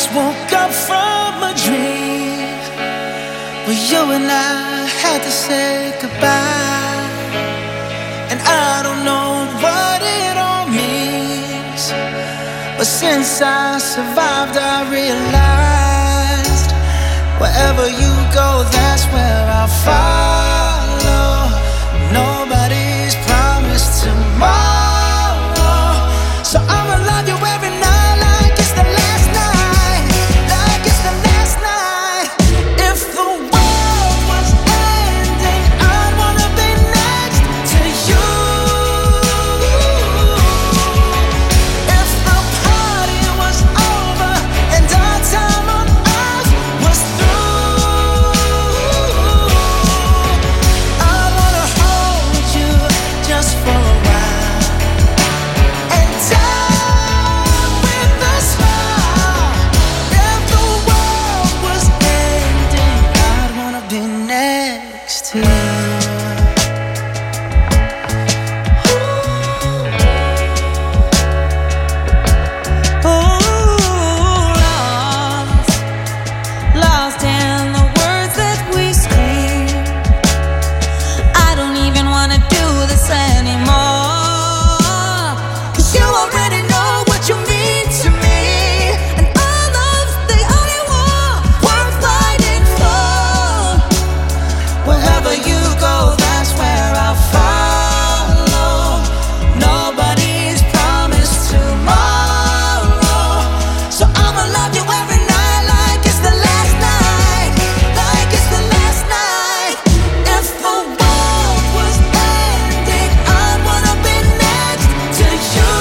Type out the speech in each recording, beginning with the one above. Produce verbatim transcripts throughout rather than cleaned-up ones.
woke up from a dream where you and I had to say goodbye. And I don't know what it all means, but since I survived I realized wherever you go, that's where I'll follow. Nobody's promised tomorrow, so I'ma love you every night like it's the last night, like it's the last night. If the world was ending, I'd wanna be next to you. If the party was over and our time on earth was through, I'd wanna hold you just for a while and die with a smile. If the world was ending, I'd wanna be next to you. Ooh, lost, lost in the words that we scream. I don't even wanna do this anymore, 'cause you already know what you mean to me, and our love's the only war worth fighting for. Wherever you go, that's where I'll follow. Nobody's promised tomorrow, so I'ma love you every night like it's the last night, like it's the last night. If the world was ending, I'd wanna be next to you.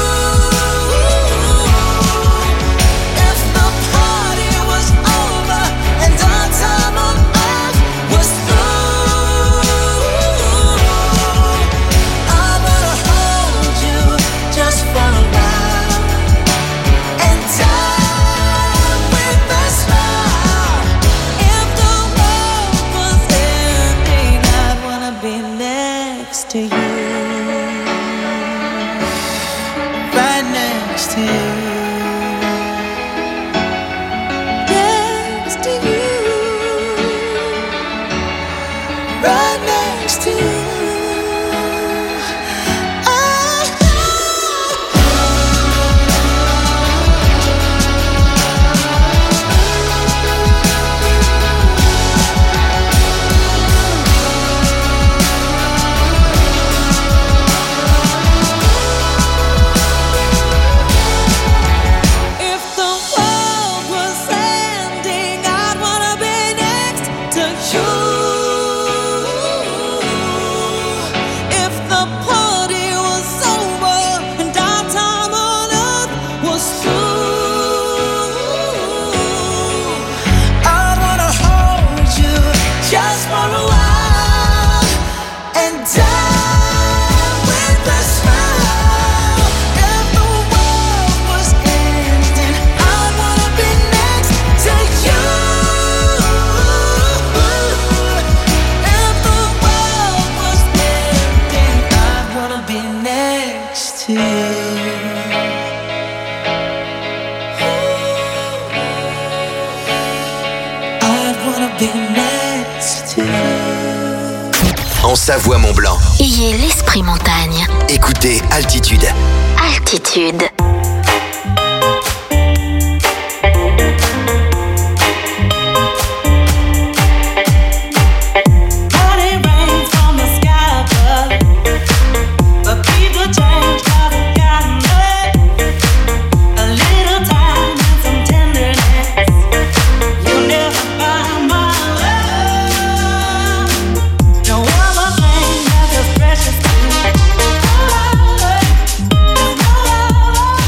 If the party was over and our time on earth was through, I wanna hold you just for a while and die with a smile. If the world was ending, I'd wanna be next to you, right next to you, next to you, right next to you. If the world was ending, I'd wanna be next to you. If the party was over and our time on earth was through, I'd wanna hold you just for a while and die with a smile. If the world was ending, I'd wanna be next to you. If the world was ending, I'd wanna be next to you. I'd wanna be next to you. En Savoie-Mont-Blanc, Ayez l'esprit montagne. écoutez Altitude. Altitude. Money rains from the sky above, but people change 'cause of kindness. A little time and some tenderness. You'll never find my love. No other thing that's as precious to me. There's no other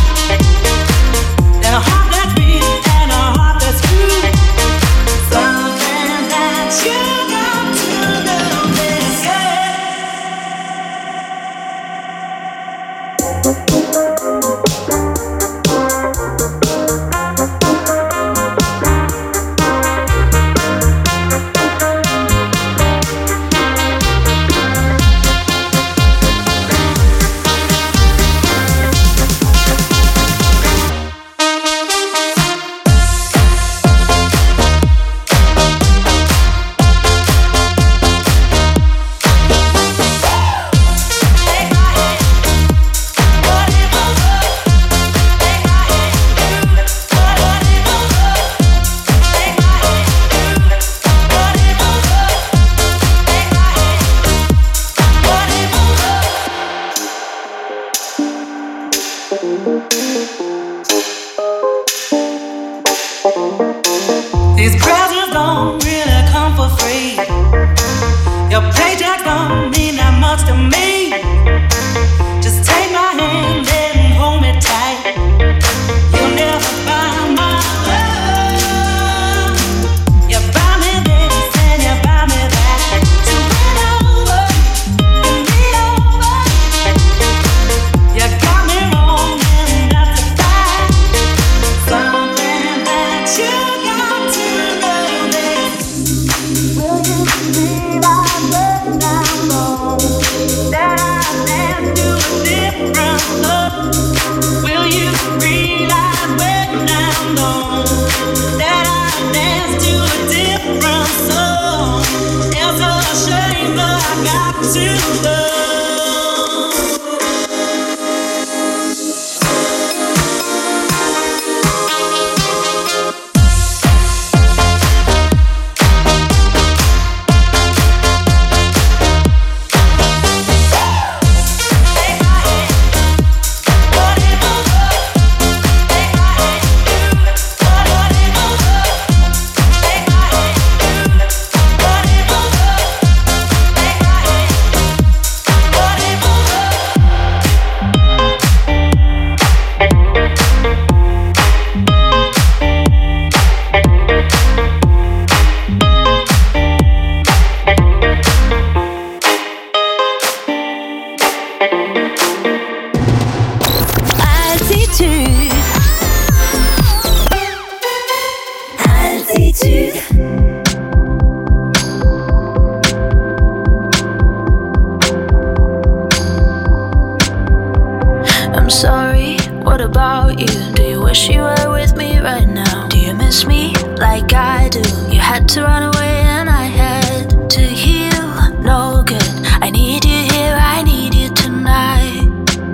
What about you? Do you wish you were with me right now? Do you miss me like I do? You had to run away and I had to heal. No good. I need you here, I need you tonight.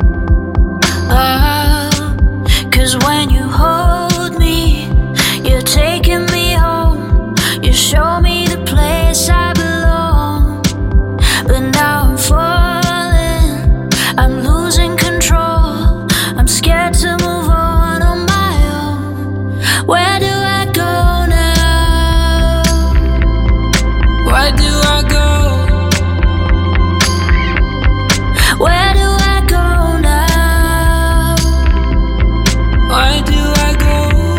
Oh, 'cause when you hold me, you're taking me home. You show me the place I belong. But now I'm falling, I'm losing control. I'm scared to move on on my own. Where do I go now? Where do I go? Where do I go now? Where do I go?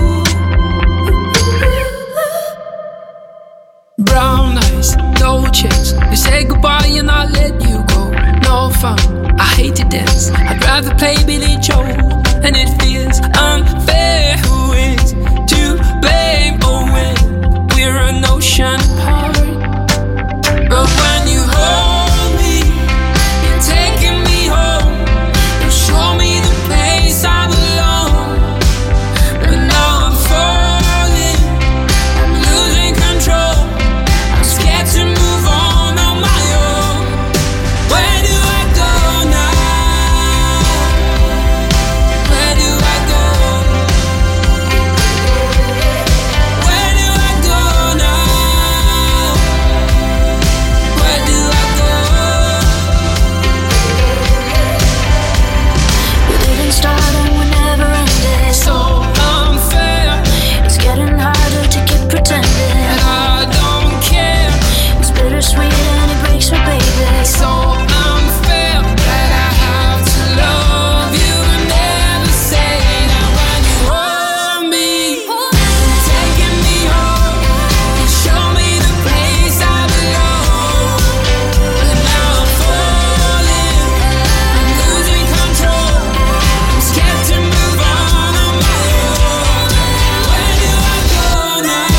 Brown eyes, no checks. You say goodbye and I let you go. No fun, I hate to dance. I'd rather play Billy Joel. And it feels unfair. Who is to blame? Oh, when we're an ocean apart. But when you hold me, you're taking me home. You show me the place I belong. But now I'm falling, I'm losing control. I'm scared to move on on my own. Where do I go now? Where do I go? Where do I go now? Where do I go? We didn't start and we never ended. So unfair, It's getting harder to keep pretending. and I don't care. It's bittersweet and it breaks me, baby. So unfair that I have to love you and never say that. When you hold me, you're taking me home. You show me the place I belong. But now I'm falling, I'm losing control. I'm scared to move on on my own. Where do I go now?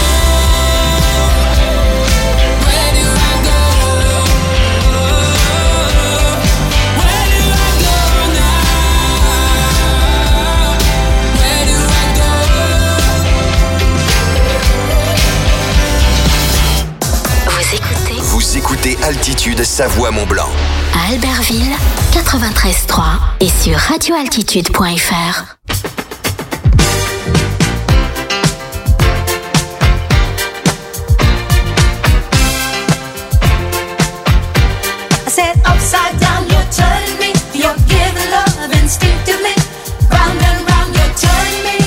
Where do I go? Where do I go now? Where do I go? Vous écoutez Vous écoutez Altitude Savoie-Mont-Blanc. à Albertville quatre-vingt-treize trois et sur radio altitude point f r. I said upside down, you're turning me. You're giving love instinctively. Round and round, you're turning me.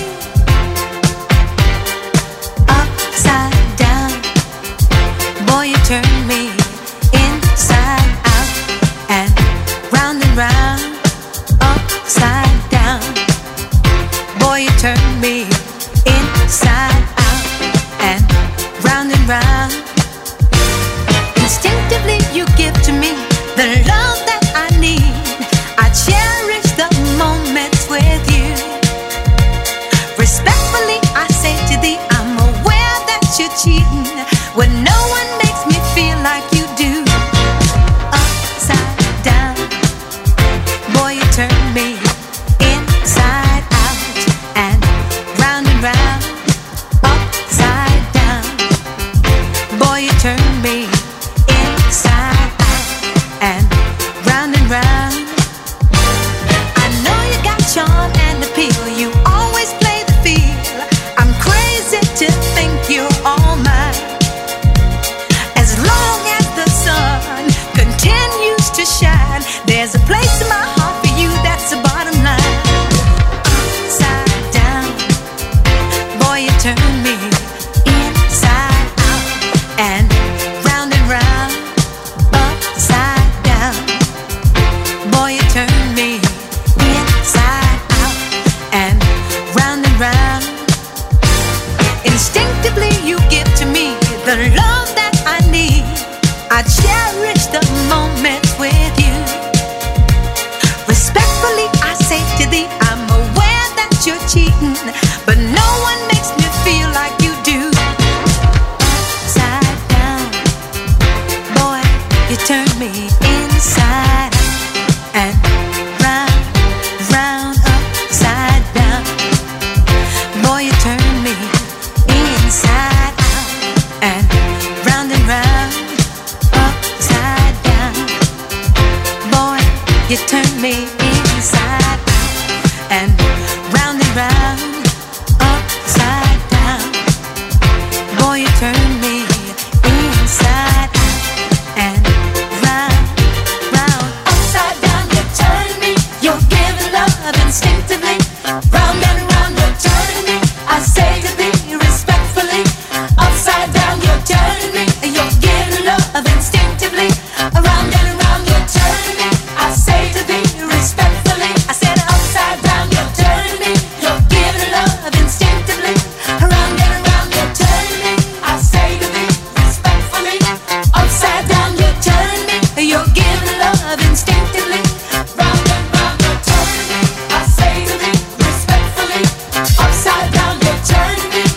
Upside down, boy, you turn me inside out and round and round. Upside down, boy, you turn me inside out and round and round. Instinctively you give to me the love that I need. I cherish the moments with you. Respectfully I say to thee, I'm aware that you're cheating when no one makes me feel like you do. Upside down, boy, you turn me inside out and round and round. Upside down, boy, you turn me inside out and round and round. I know you got charm and appeal. You always play the field. I'm crazy to think you're all mine. As long as the sun continues to shine, there's a place in my heart for you. That's the bottom line. Upside down, boy, you turn me inside out and round and round. Upside down, boy, you turn me inside out and round and round. Instinctively you give to me the love that I need. I cherish the moments with you. Respectfully I say to thee, I'm aware that you're cheating, but no one makes me feel like you do. Upside down, boy, you turn me inside out and round, round, upside You turn me inside out and round and round, upside down. Boy, you turn me inside out and round, round, upside down. You turn me. You're giving love instinctively. Round and round, you're turning me. I say to thee respectfully, upside down, you're turning me. You're giving love instinctively. Around and around, you're turning me. I say to thee respectfully, I said upside down, you're turning me. You're giving love instinctively. Around and around, you're turning me. I say to thee respectfully, upside down, you're turning me. You're giving love instinctively. Round and round, you're turning me. I say to thee respectfully, upside down, you're turning me.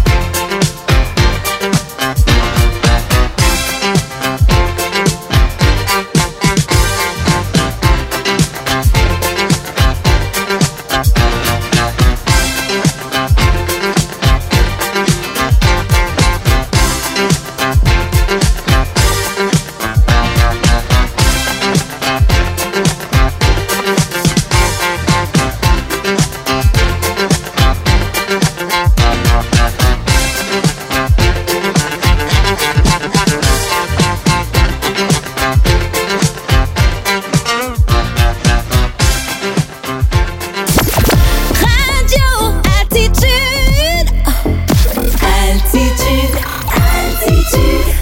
Radio Altitude. Altitude, altitude.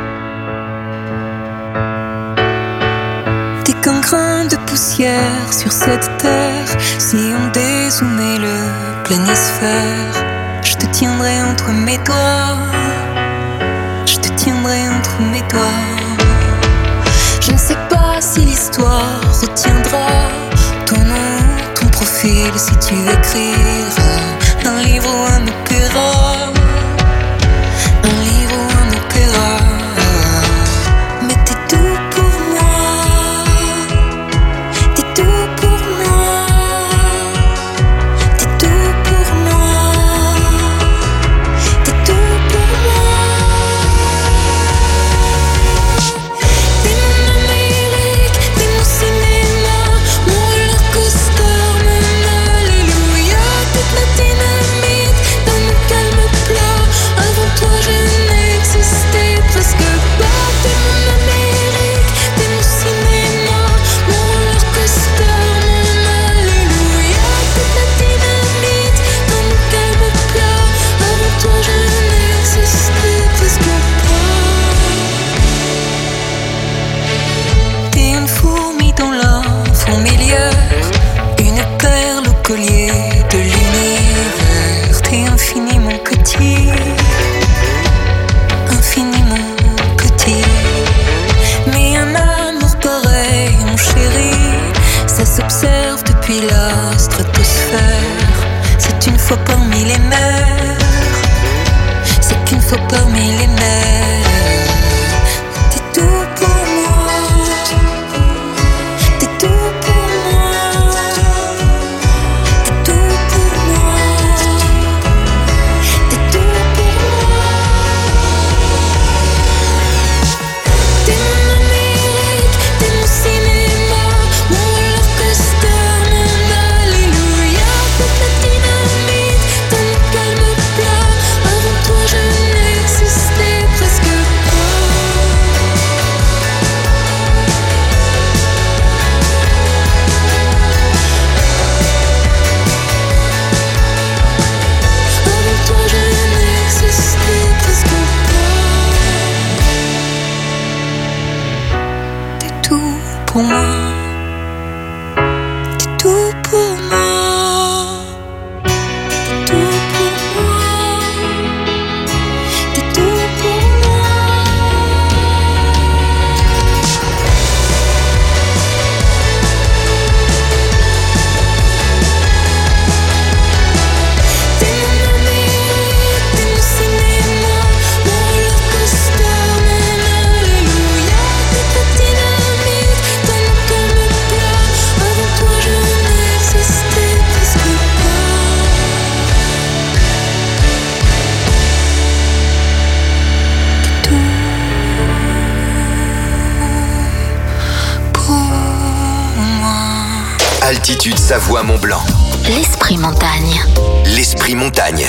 T'es qu'un grain de poussière sur cette terre. Si on dézoomait le planisphère, je te tiendrai entre mes doigts. Je te tiendrai entre mes doigts. Je ne sais pas si l'histoire retiendra ton nom, ton profil, si tu écriras un livre ou un opéra. Un livre ou un opéra. Mais t'es tout pour moi. T'es tout pour moi. T'es tout pour moi. T'es tout pour moi. T'es mon Amérique, t'es mon cinéma, mon roller coaster, mon alléluia. T'es de la dynamite dans mon calme plat. Avant toi je n'existais presque pas. T'es mon Amérique, t'es mon cinéma, mon roller coaster, mon alléluia. T'es de la dynamite dans mon calme plat. Avant toi je n'existais presque pas. T'es une fourmi dans la fourmilière, une perle au collier de l'univers. T'es infiniment petit, infiniment petit. Mais un amour pareil, mon chéri, ça s'observe depuis la stratosphère. C'est une fois parmi les mers, c'est qu'une fois parmi les mers. T'es tout pour moi. T'es tout pour moi. T'es tout pour moi. T'es tout pour moi. T'es mon Amérique, t'es mon cinéma, mon roller coaster, mon alléluia. T'es de la dynamite dans mon calme plat. Avant toi je n'existais presque pas. Avant toi je n'existais presque pas. T'es tout pour moi. T'es tout pour moi. T'es tout pour moi. T'es tout pour moi. T'es mon Amérique, t'es mon cinéma, mon roller coaster, mon alléluia. T'es de la dynamite dans mon Altitude Savoie Mont Blanc. L'esprit montagne. L'esprit montagne.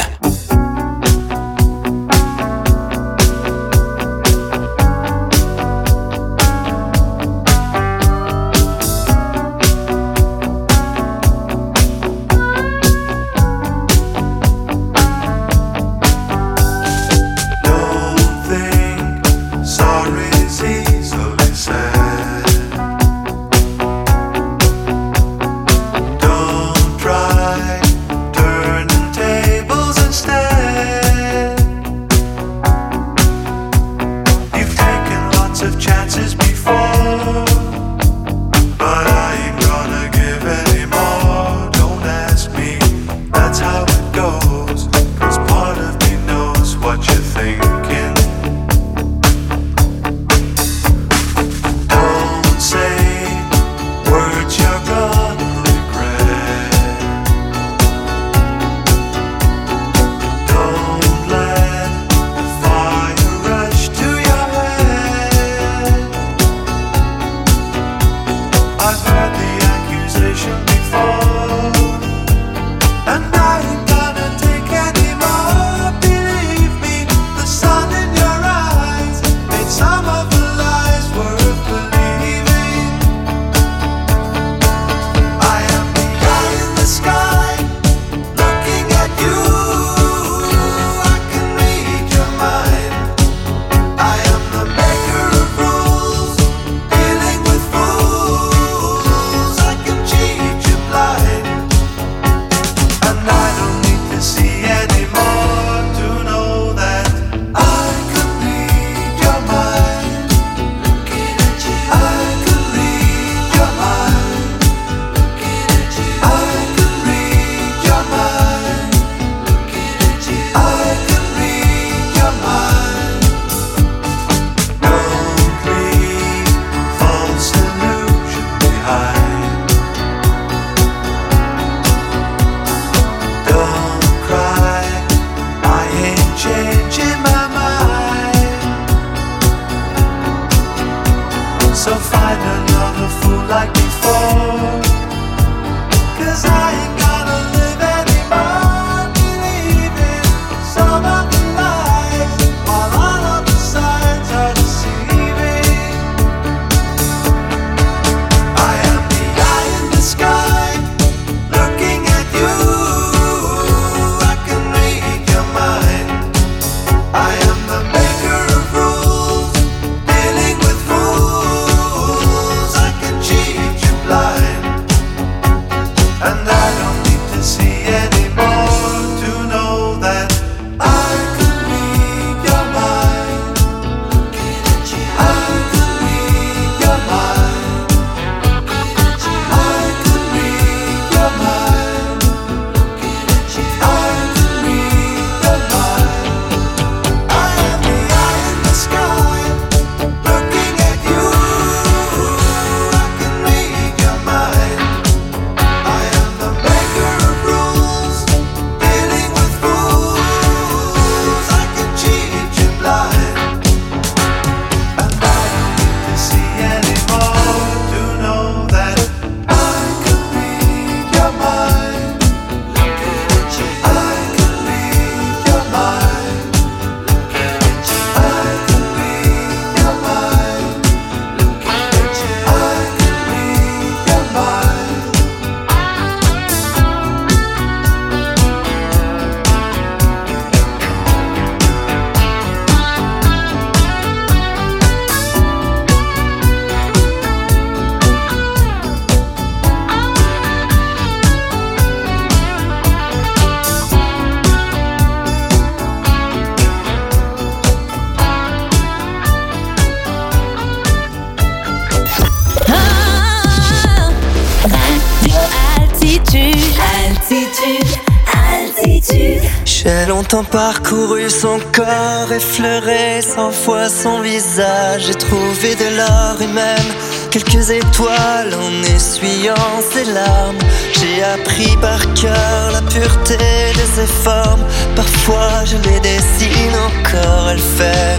J'ai longtemps parcouru son corps, effleuré cent fois son visage. J'ai trouvé de l'or et même quelques étoiles en essuyant ses larmes. J'ai appris par cœur la pureté de ses formes. Parfois je les dessine encore, elle fait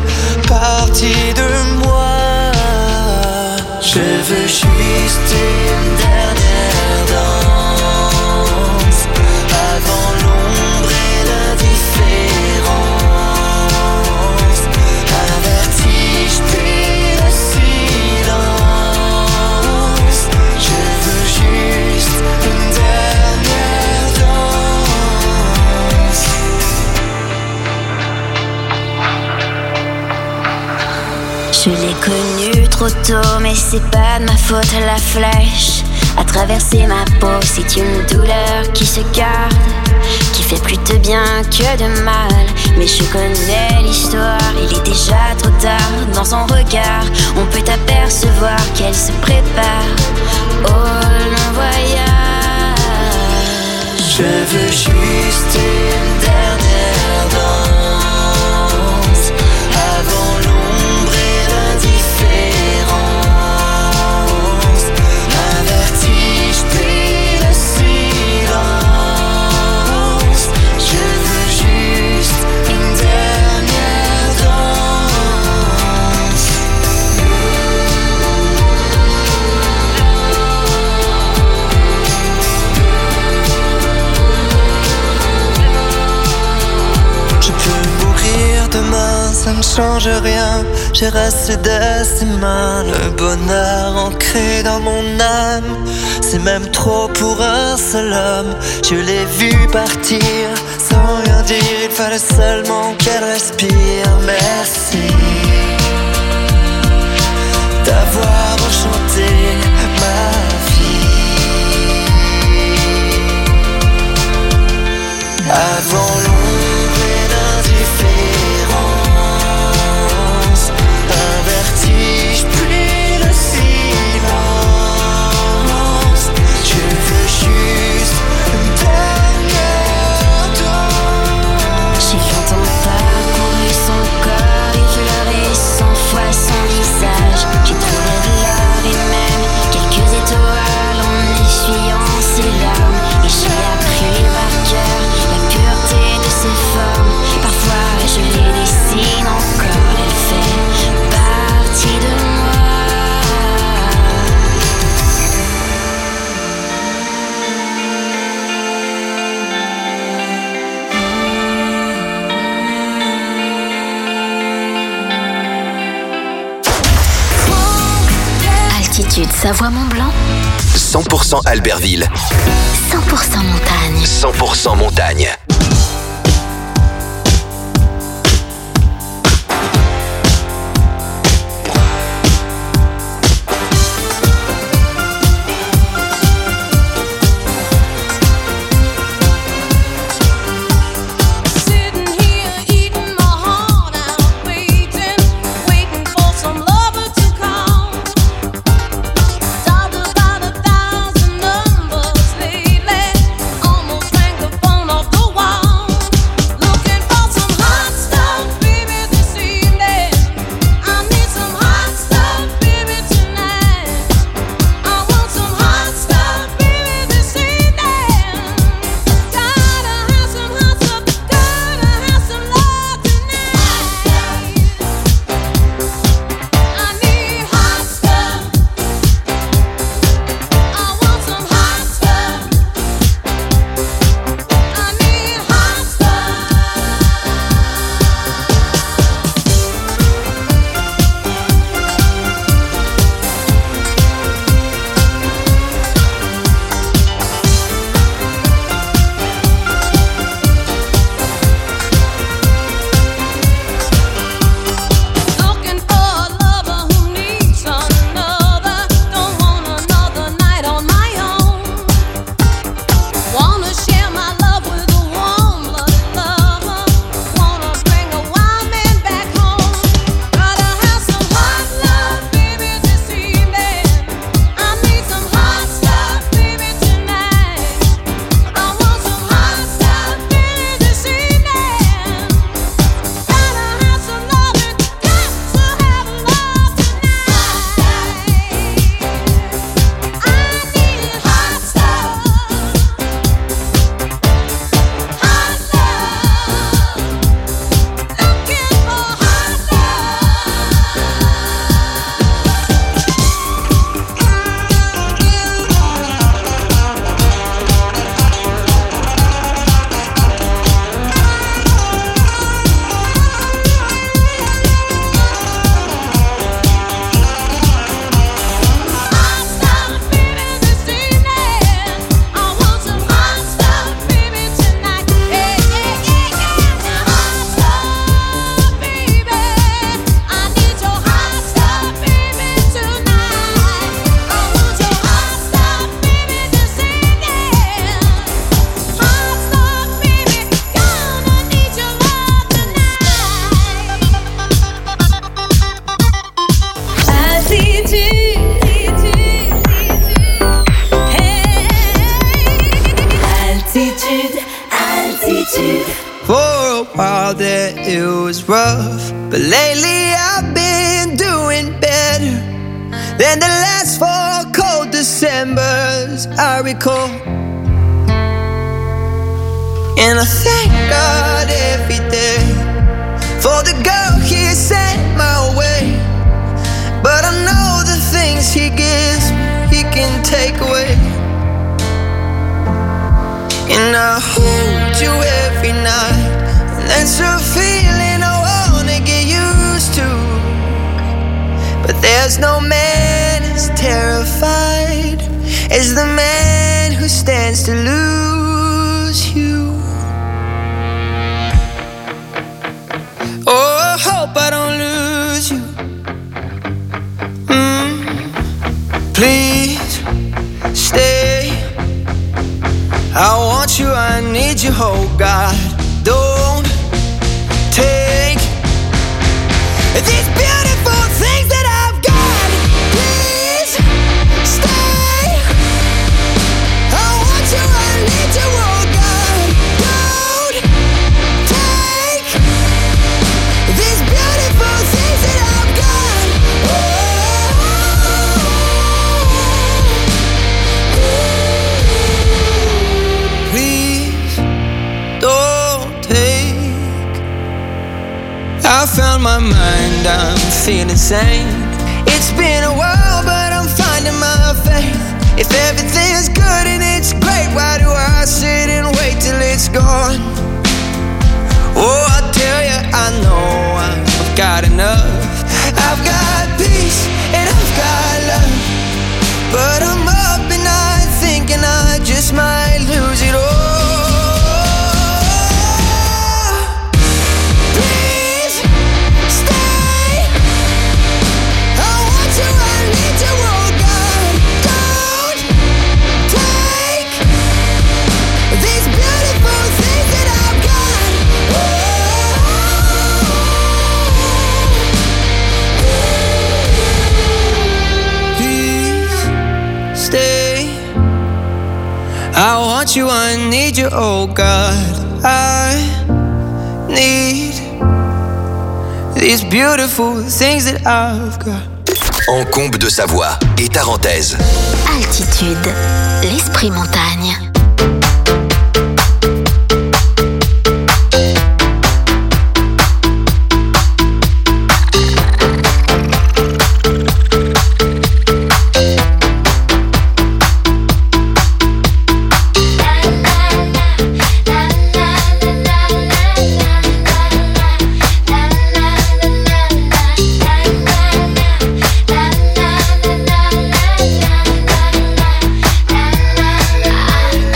partie de moi. Je veux juste une dernière danse Je l'ai connu trop tôt, mais c'est pas de ma faute. La flèche a traversé ma peau, c'est une douleur qui se garde, qui fait plus de bien que de mal. Mais je connais l'histoire, il est déjà trop tard. Dans son regard, on peut apercevoir qu'elle se prépare au long voyage. Je veux juste une dernière danse avant l'ombre et l'indifférence. Un vertige puis le silence. Je veux juste une dernière danse. Je peux mourir demain, ça me change rien. J'ai resté de ses mains le bonheur ancré dans mon âme. C'est même trop pour un seul homme. Je l'ai vu partir sans rien dire. Il fallait seulement qu'elle respire. Merci d'avoir enchanté ma vie. Avant l'ombre et l'indifférence, un vertige puis le silence. Je veux juste une dernière danse. J'ai longtemps parcouru son corps, effleuré cent fois son visage. J'ai trouvé de l'or et même quelques étoiles en essuyant ses larmes. Et j'ai appris par cœur la pureté de ses formes. Parfois je les dessine encore, elle fait partie de moi. Altitude Savoie-Mont-Blanc, cent pour cent Albertville, cent pour cent montagne. cent pour cent montagne. Sitting here eating my heart out, waiting, waiting for some lover to come. Dialed about a thousand numbers lately, almost rang the phone off the wire. rough, but lately I've been doing better than the last four cold Decembers I recall. And I thank God every day for the girl He sent my way. But I know the things He gives me, He can take away. And I hold you every night, and that's a feeling I wanna get used to. But there's no man as terrified as the man who stands to lose you. Oh, I hope I don't lose you. Mm. Please stay. I want you, I need you, oh God. Don't take these beautiful things that I've got. Please stay. I want you, I need you, oh God. Don't take these beautiful things that I've got. Oh. Please don't take. I found my mind, I'm feeling sane. It's been a while, but I'm finding my faith. If everything's good and it's great, why do I sit and wait till it's gone? Oh, I tell you, I know I've got enough. I've got peace and I've got love, but I'm up and I'm thinking I just might lose it all. Please stay. I want you, I need you, oh God. Don't take these beautiful things that I've got. Please stay. I want you, I need you, oh God. I need these beautiful things that I've got. En comble de Savoie et Tarentaise. Altitude, l'esprit montagne. I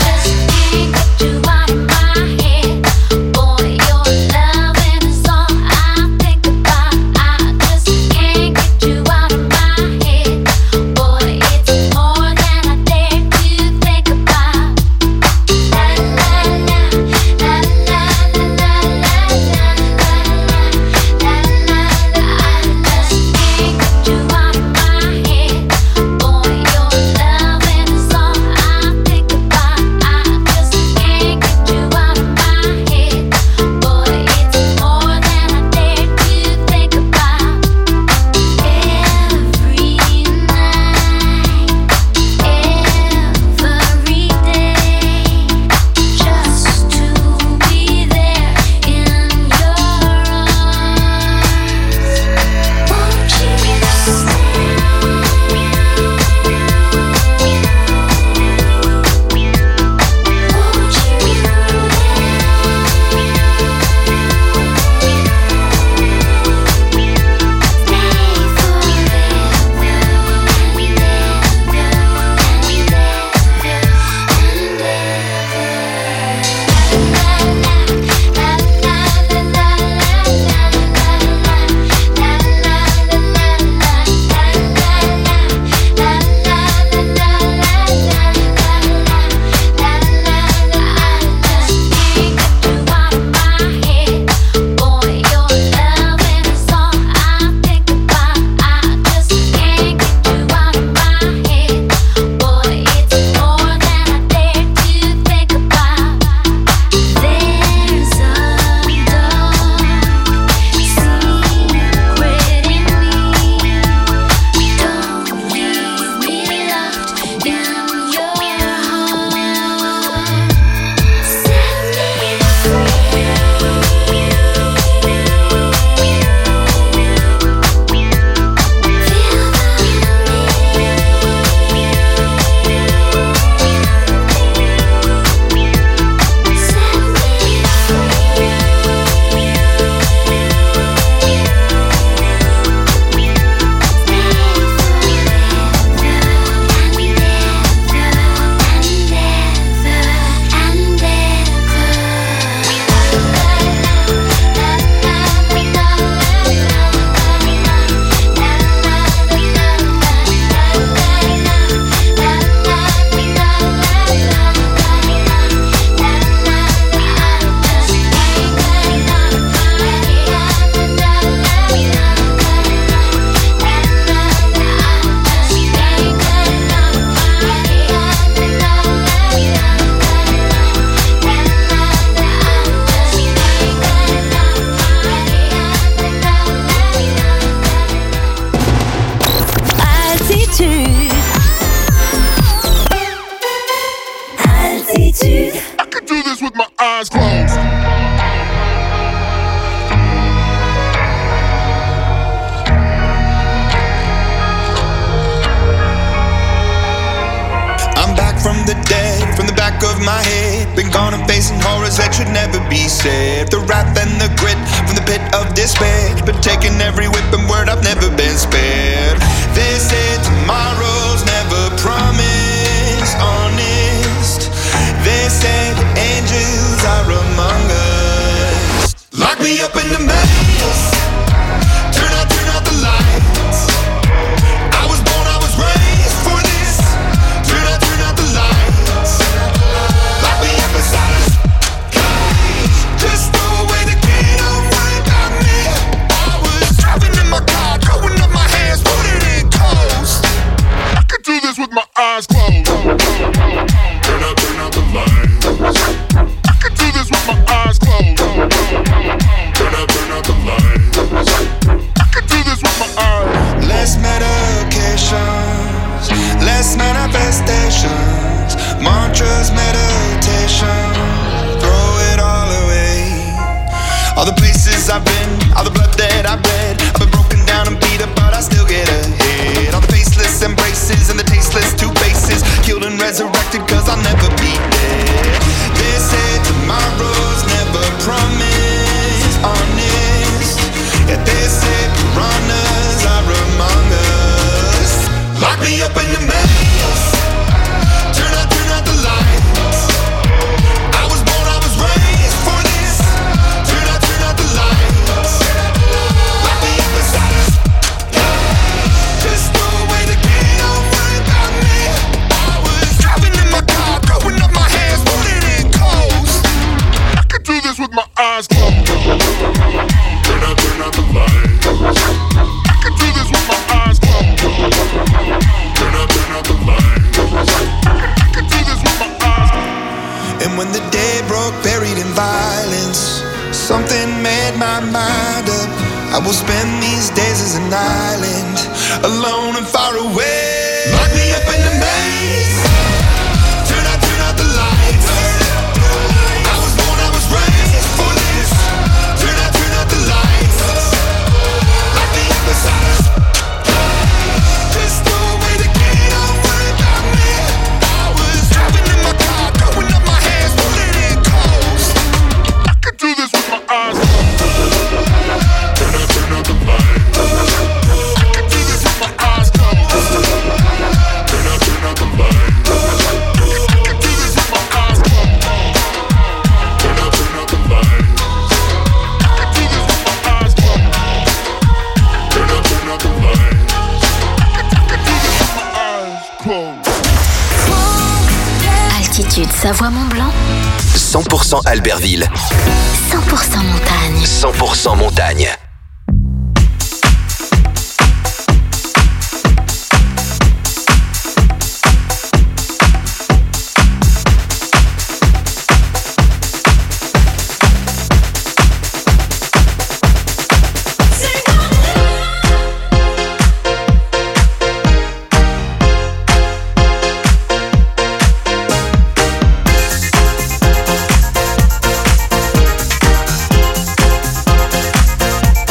Altitude. Altitude. I could do this with my eyes closed. I'm back from the dead, from the back of my head. Been gone and facing horrors that should never be said. The wrath and the grit from the pit of despair. Been taking every whip and word, I've never been spared. They say tomorrow's never promised, honest. They say the angels are among us. Lock me up in the maze. Turn out, turn out the lights. I was born, I was raised for this. Turn out, turn out the lights. Lock me up inside a cage. Just throw away the key, don't worry about me. I was driving in my car, throwing up my hands, putting in coast. I could do this with my eyes closed. Turn out, turn out the lights. I could do this with my eyes closed. Turn out, turn out the lights. I could do this with my eyes. Less medications, less manifestations, mantras, meditation, throw it all away. All the places I've been, all the blood that I've bled, I've been broken down and beat up, but I still get ahead. All the faceless embraces and the tasteless two faces, killed and resurrected cause I'll never be dead. They say tomorrow's never promised, honest. Yeah, they say piranhas are among us. Lock me up in the maze. Turn out, turn out the lights. I was born, I was raised for this. Turn out, turn out the lights. Lock me up inside a cage. Just throw away the key, don't worry about me. I was driving in my car, throwing up my hands, putting in coast. I could do this with my eyes closed. Turn out, turn out the lights. I could do this with my eyes closed. Turn out, turn out the lights. I could do this with my eyes closed. And when the day broke, buried in violence, something made my mind up. I will spend these days as an island, alone and far away. Lock me up in the maze. Turn out, turn out the lights. I was born, I was raised for this. Turn out, turn out the lights. Lock me up inside a cage. Just throw away the key, don't worry about me. I was driving in my car, throwing up my hands, pulling in coast. I could do this with my eyes closed. Turn out, turn out the lights. I could do this with my eyes closed. Turn out, turn out the lights. I could do this with my eyes closed. Turn out, turn out the lights. I could do this with my eyes closed. Turn out, turn out the lights. I could do this with my eyes closed. Altitude Savoie-Mont-Blanc, cent pour cent Albertville, cent pour cent montagne. cent pour cent montagne. Turn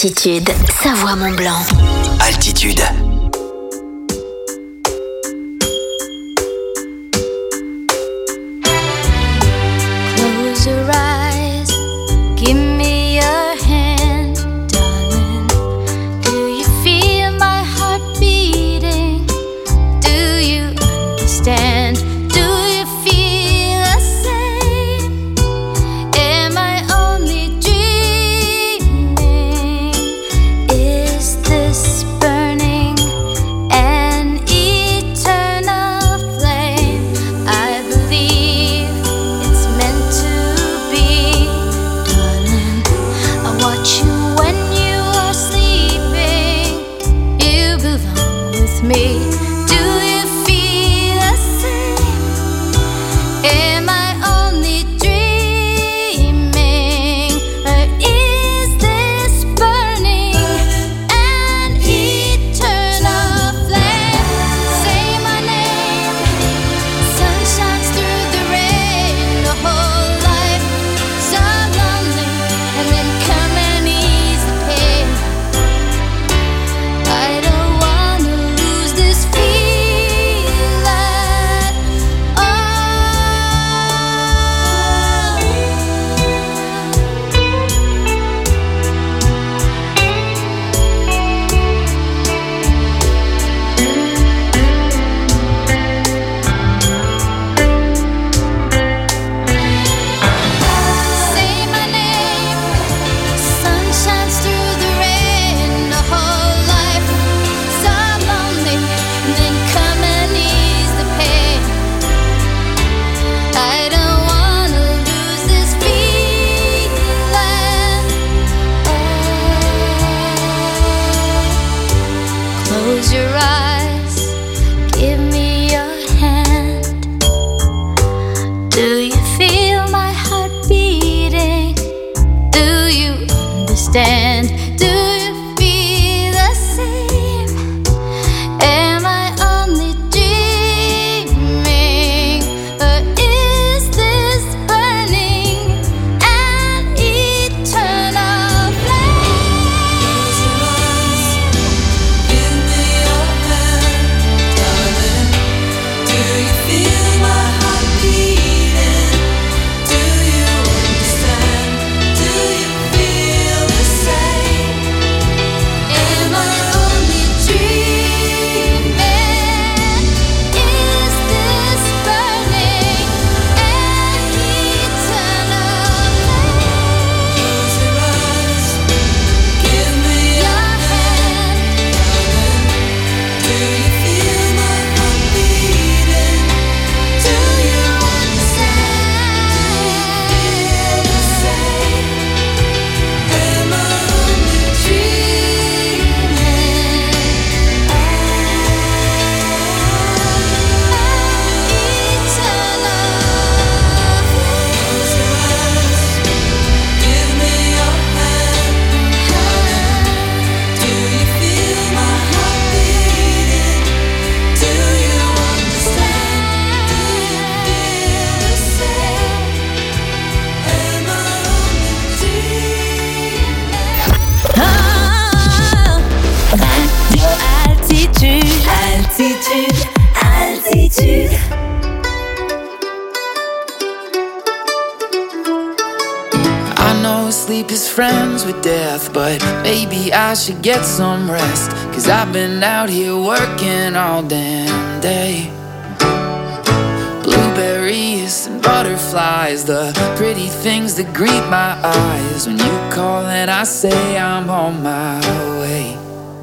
Altitude, Savoie-Mont-Blanc. Altitude. Close your eyes, give me your hand, darling. Do you feel my heart beating? Do you understand? Do you feel the same? Am I only dreaming? Is this burning an eternal flame? I believe it's meant to be, darling. I watch you when you are sleeping. You belong with me. Do you feel the same? Am I only dreaming? Or is this burning an eternal flame? Say my name. Sun shines through the rain. The whole life so lonely, and then come and ease the pain. I don't wanna lose this feeling. Oh. Say my name. Sun shines through the rain. The whole life so lonely, and then come and ease the pain. I don't wanna lose this feeling. Oh. Close your eyes, give me your hand. Do you feel my heart beating? Do you understand? Do you feel the same? Am I only dreaming? Or is this burning an eternal flame? Give me your hand, darling. Do you feel my heart beating? Do you understand? Do you feel the same? Am I only dreaming? Is this burning an eternal flame? Close your eyes, give me your hand, darling. Do you feel my heart beating? Do you understand? Do you feel the same? Am I only dreaming? Give me your hand, do you feel my heart beating? Do you understand? Do you feel the same? Am I only dreaming? Radio Altitude, Altitude, Altitude. I know sleep is friends with death, but maybe I should get some rest. Cause I've been out here working all damn day. Blueberries and butterflies, the pretty things that greet my eyes. When you call and I say I'm on my way.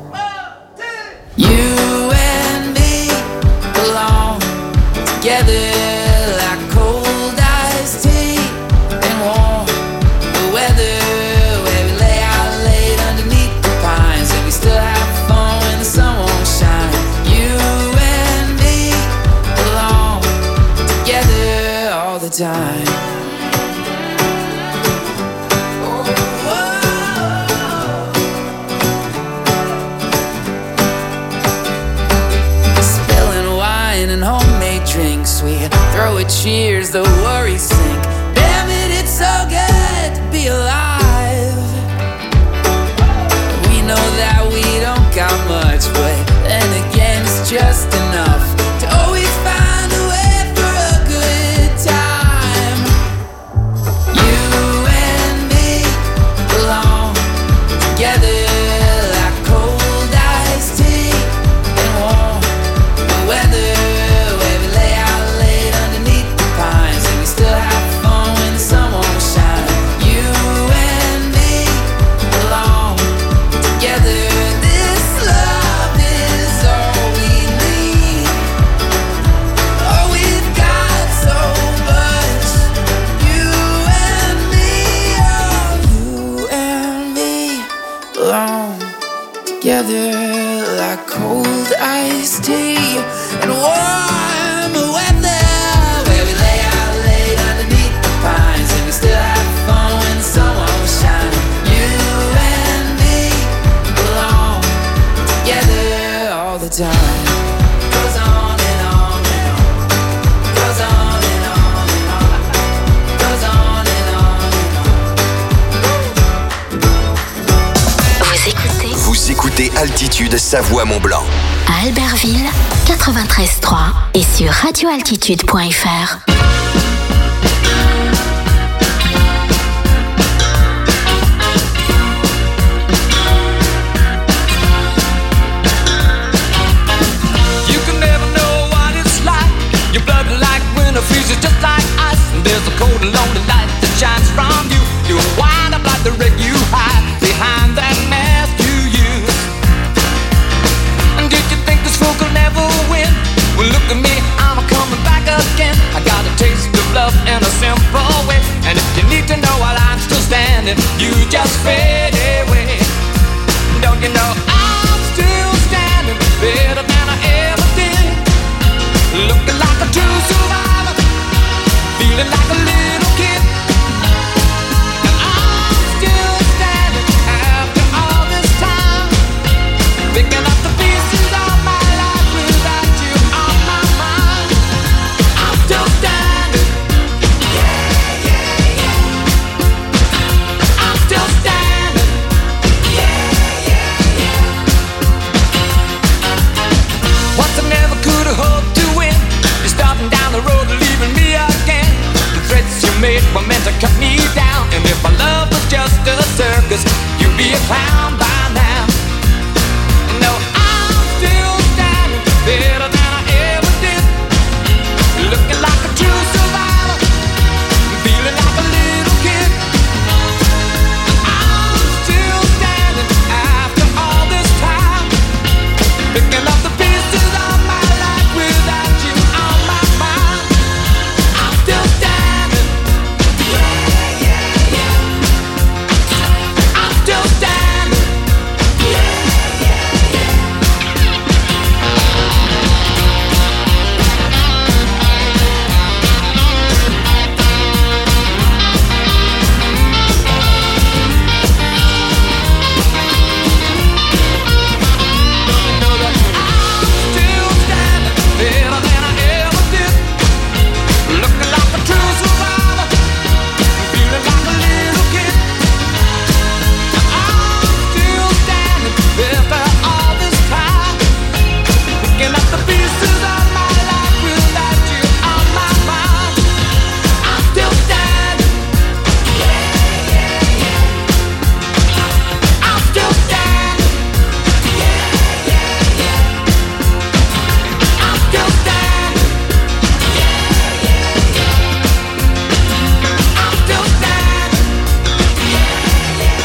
You and me belong together like cold iced tea and warm the weather, where we lay out late underneath the pines and we still have fun when the sun won't shine. You and me belong together all the time. Spilling wine and homemade drinks, we throw a cheers, the worries sink. Damn it, it's so good to be alive. cold iced tea and warm weather, where we lay out late underneath the pines and we still have fun when the sun won't shine. You and me belong together all the time. Goes on and on and on. Goes on and on and on. Goes on and on and on. Vous écoutez Vous écoutez Altitude Savoie-Mont-Blanc. à Albertville, quatre-vingt-treize trois et sur radio altitude point f r. You can never know what it's like. Your blood like winter freezes just like ice. And there's a cold and lonely light that shines from you. You wind up like the wreck you hide behind that mask you use. And did you think this fool could never win? Well, look at me, I'm coming back again. I got a taste of love in a simple way. And if you need to know while I'm still standing, you just fade away. Don't you know I'm still standing better than I ever did? Looking like a true survivor, feeling like a little kid. And I'm still standing after all this time, picking up the pieces of my life without you on my mind. I'm still standing, yeah, yeah, yeah. I'm still standing, yeah, yeah, yeah. Once I never could have hoped to win. You're starting down the road and leaving me again. The threats you made were meant to cut me down. And if my love was just a circus, you'd be a clown by now. No, I'm still standing better than I ever did. Looking like a true survivor, feeling like a little kid. I'm still standing after all this time, picking up the pieces of my life without you on my mind. I'm still standing, yeah, yeah, yeah. I'm still standing, yeah, yeah, yeah. Still standing better than I ever did. Looking like a true survivor, feeling like a little kid. I'm still standing after all this time, picking up the pieces of my life without you on my mind. I'm still standing, yeah, yeah, yeah. I'm still standing, yeah, yeah, yeah. I'm still standing, yeah, yeah, yeah. I'm still standing, yeah, yeah,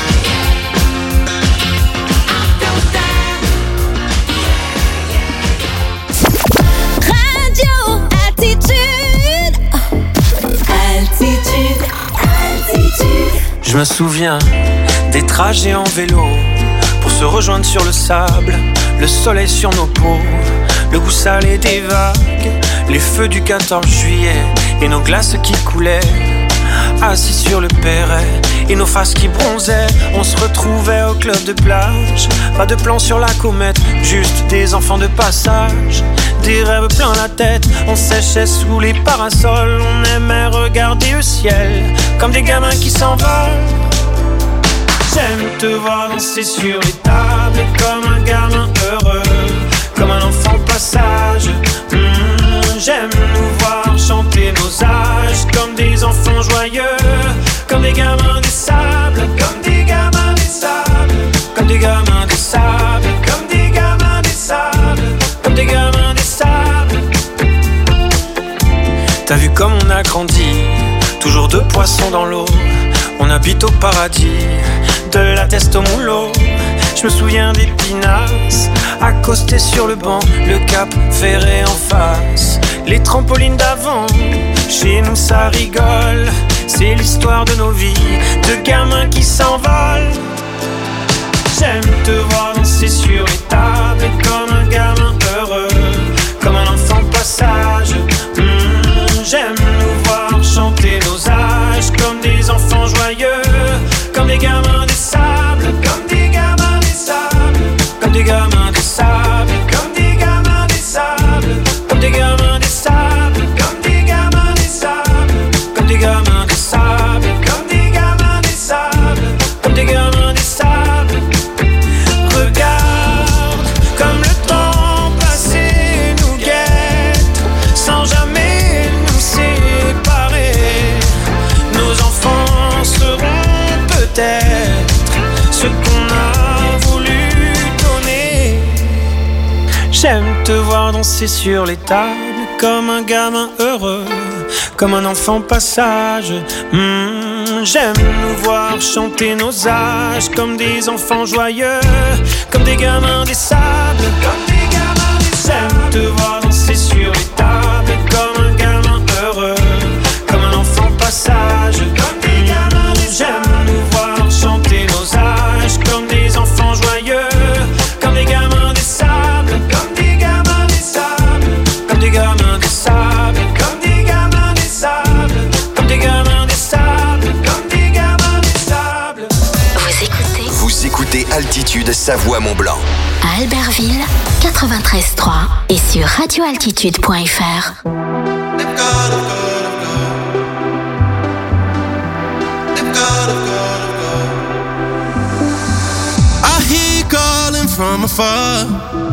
yeah. I'm still standing. Radio Altitude. Altitude. Altitude. Je me souviens des trajets en vélo pour se rejoindre sur le sable, le soleil sur nos peaux, le goût salé des vagues, les feux du quatorze juillet et nos glaces qui coulaient. Assis sur le perret et nos faces qui bronzaient, on se retrouvait au club de plage. Pas de plan sur la comète, juste des enfants de passage. Des rêves plein la tête, on séchait sous les parasols. On aimait regarder le ciel comme des gamins qui s'envolent. J'aime te voir danser sur les tables et comme un gamin heureux, comme un enfant au passage. Mmh, j'aime nous voir chanter nos âges comme des enfants joyeux, comme des gamins des sables, comme des gamins des sables, comme des gamins des sables, comme des gamins des sables, comme des gamins des sables. T'as vu comme on a grandi, toujours deux poissons dans l'eau. On habite au paradis, de la teste au moulot. Je me souviens des pinasses, accostés sur le banc, le cap ferré en face, les trampolines d'avant. Chez nous ça rigole, c'est l'histoire de nos vies, de gamins qui s'envolent. J'aime te voir danser sur les tables comme un gamin J'aime te voir danser sur les tables comme un gamin heureux, comme un enfant passage. Mmh, j'aime nous voir chanter nos âges comme des enfants joyeux, comme des gamins des sables, comme des gamins des sables. J'aime te voir danser sur les tables comme un gamin heureux, comme un enfant passage, comme des gamins des sables. J'aime nous voir chanter nos âges comme des enfants joyeux, comme des gamins des sables, comme des gamins des sables, comme des gamins des sables, comme des gamins des sables, comme des gamins des sables, comme des gamins des sables. Vous écoutez Vous écoutez Altitude Savoie-Mont-Blanc. à Albertville, quatre-vingt-treize trois et sur radio altitude point f r. From afar,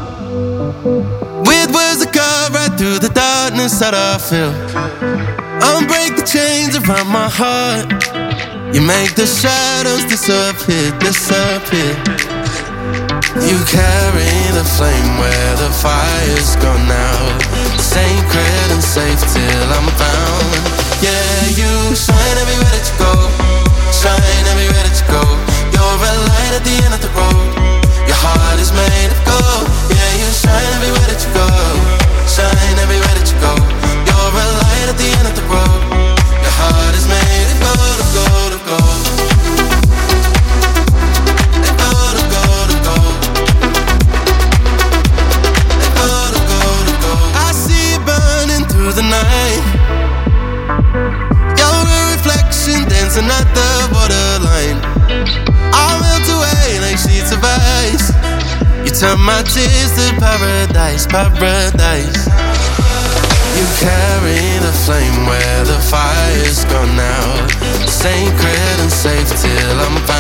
with words that cut right through the darkness that I feel. Unbreak the chains around my heart. You make the shadows disappear, disappear. You carry the flame where the fire's gone out. Sacred and safe till I'm found. Yeah, you shine everywhere that you go. Shine everywhere that you go. You're a light at the end of the road. Your heart is made of gold. Yeah, you shine everywhere that you go. Shine everywhere that you go. You're a light at the end of the road. Your heart is made of gold, of gold, of gold. Of gold, of gold, of gold. Of gold, of gold, of gold. I see you burning through the night. You're a reflection dancing at the borderline. I'll melt away like sheets of ice. You turn my tears to paradise, paradise. You carry the flame where the fire's gone out. Sacred and safe till I'm found.